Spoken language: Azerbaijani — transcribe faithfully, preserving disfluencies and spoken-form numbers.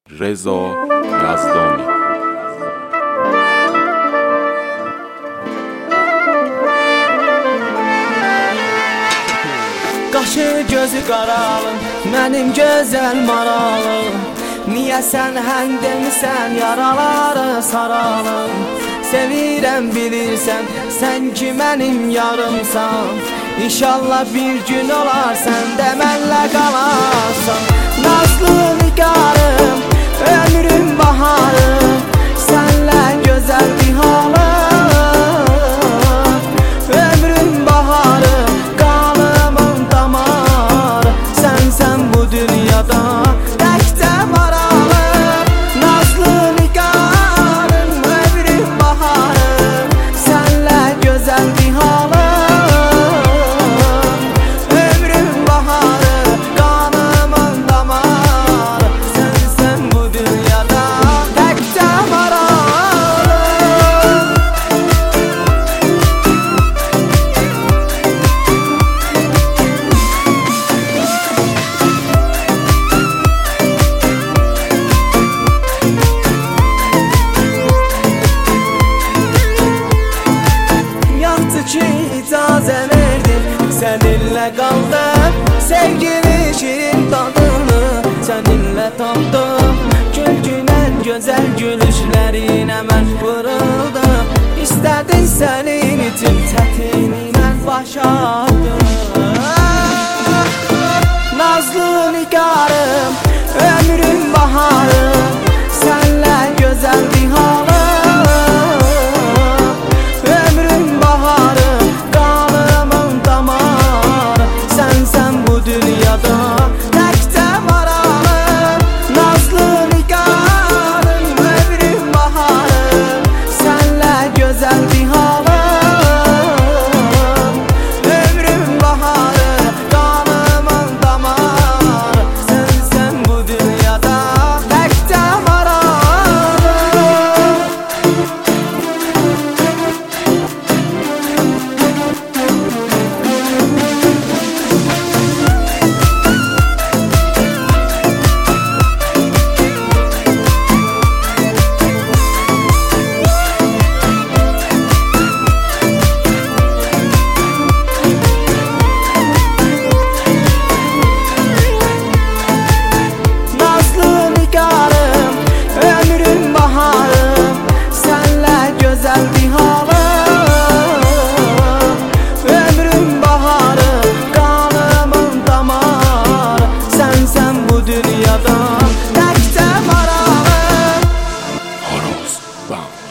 رضا یزدانی. Qaşı gözü qaralım, mənim gözəl maralım. Niyə sən hən demisən, yaraları saralım. Sevirəm bilirsən, sən ki mənim yarımsan. İnşallah bir gün olar, sən də mənlə qalarsan. Nazlı nigarım, ömrüm baharım, sənlə gözəl bir halım. Ömrüm baharım, qanımın damarı, sənsən bu dünyada təkcə maralım. Nazlı nigarım, ömrüm baharım, sənlə gözəl bir halım. Ömrüm baharı, qanımın damarı, sənsən bu dünyada təkcə maralım. Yaxşı ki icazə verdin, səninlə qaldım. Sevgili şirin dadını səninlə tapdım. Gülgünən gözəl gülüşlərinə mən vuruldım. İstədin sənin üçün çətini mən başardım. Nazlı nigarım, ömrüm baharım, sənlə gözəl bir halım. Ömrüm baharı, qanımın damarı, sənsən bu dünyada təkcə maralım. Nazlı nigarım, ömrüm baharım, sənlə gözəl bir halım. Ömrüm baharı, qanımın damarı, sənsən bu dünyada təkcə maralım. Nazlı nigarım, ömrüm baharım, sənlə gözəl bir halım. Ömrüm baharı, qanımın damarı, sənsən bu dünyada təkcə maralım. Horoz Bam.